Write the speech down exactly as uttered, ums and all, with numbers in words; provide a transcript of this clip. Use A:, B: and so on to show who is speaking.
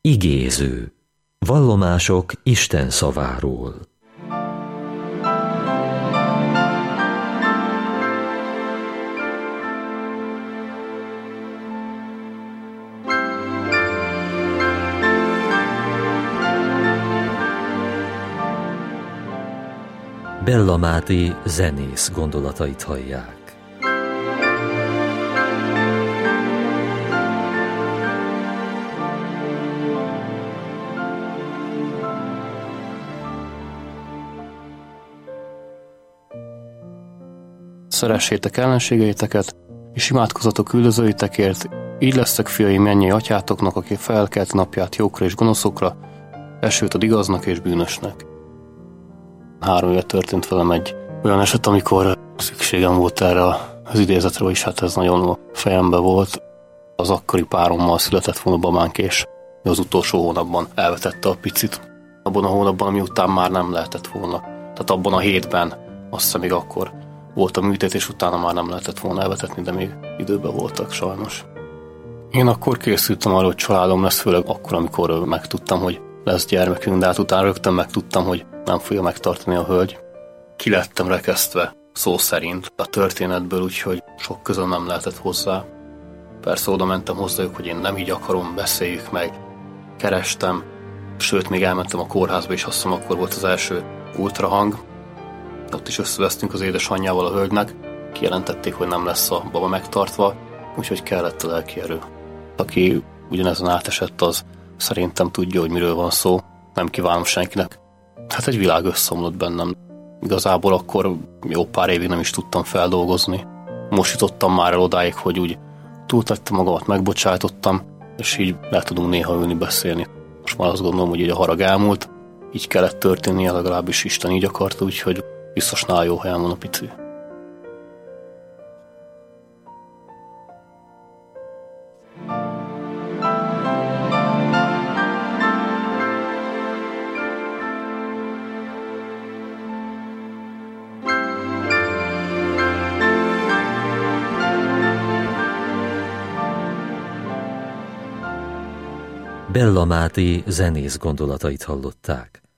A: Igéző. Vallomások Isten szaváról. Bella Máté zenész gondolatait hallják.
B: Szeressétek ellenségeiteket, és imádkozzatok küldözőitekért, így lesztek fiai mennyei atyátoknak, aki felkelt napját jókra és gonoszokra, esőt ad igaznak és bűnösnek. Három éve történt velem egy olyan eset, amikor szükségem volt erre az idézetre, és hát ez nagyon a fejembe volt. Az akkori párommal született volna babánk, és az utolsó hónapban elvetette a picit. Abban a hónapban, ami után már nem lehetett volna. Tehát abban a hétben, azt hiszem még akkor volt a műtét, és utána már nem lehetett volna elvetetni, de még időben voltak sajnos. Én akkor készültem arra, hogy családom lesz, főleg akkor, amikor megtudtam, hogy lesz gyermekünk, de hát utána rögtön megtudtam, hogy nem fogja megtartani a hölgy. Ki lettem rekesztve, szó szerint a történetből, úgyhogy sok közön nem lehetett hozzá. Persze oda mentem hozzájuk, hogy én nem így akarom, beszéljük meg. Kerestem, sőt még elmentem a kórházba, és azt hiszem akkor volt az első ultrahang. Ott is összevesztünk az édesanyjával a hölgynek, kijelentették, hogy nem lesz a baba megtartva, úgyhogy kellett a lelki erő. Aki ugyanezen átesett, az szerintem tudja, hogy miről van szó, nem kívánom senkinek. Hát egy világ összeomlott bennem. Igazából akkor jó pár évig nem is tudtam feldolgozni. Most jutottam már el odáig, hogy úgy túltettem magamat, megbocsájtottam, és így le tudunk néha ülni, beszélni. Most már azt gondolom, hogy így a harag elmúlt, így kellett történnie, legalábbis Isten így akarta, úgyhogy biztos nála jó helyen van a pici.
A: Bella Máté zenész gondolatait hallották.